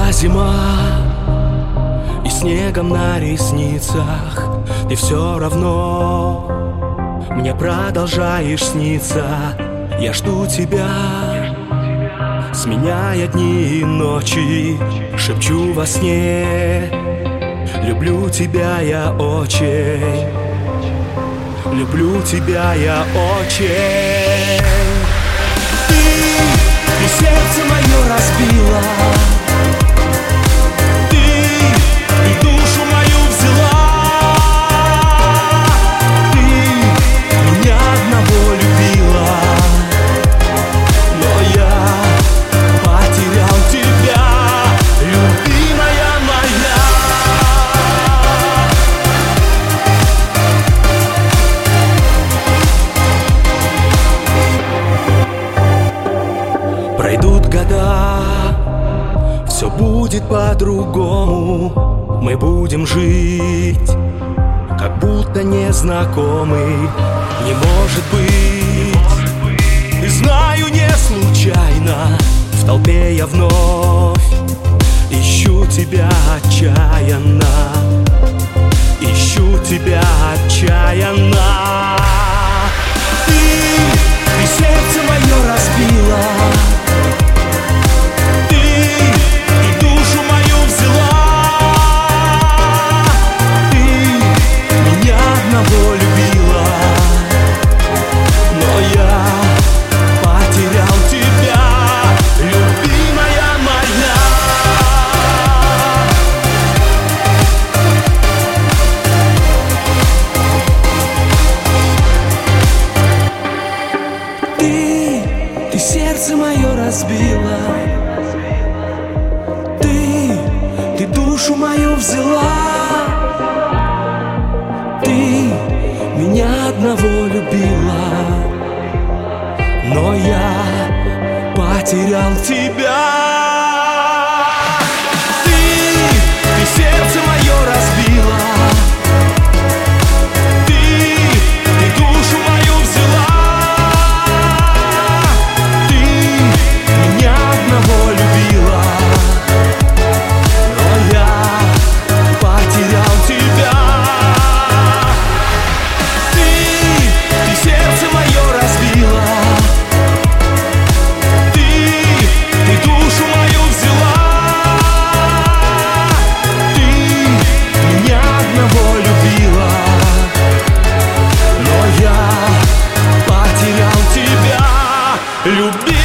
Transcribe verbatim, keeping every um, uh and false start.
Пришла зима, и снегом на ресницах ты все равно мне продолжаешь сниться. Я жду тебя, сменяя дни и ночи, шепчу во сне: люблю тебя я очень, люблю тебя я очень. Ты, ты сердце мое разбила, пройдут года, все будет по-другому. Мы будем жить, как будто незнакомый. Не может быть, и знаю, не случайно в толпе я вновь ищу тебя отчаянно, ищу тебя отчаянно. Ты, ты сердце мое разбила, ты сердце мое разбила, ты, ты душу мою взяла, ты меня одного любила, но я потерял тебя. Ты, ты сердце мое разбила, любви.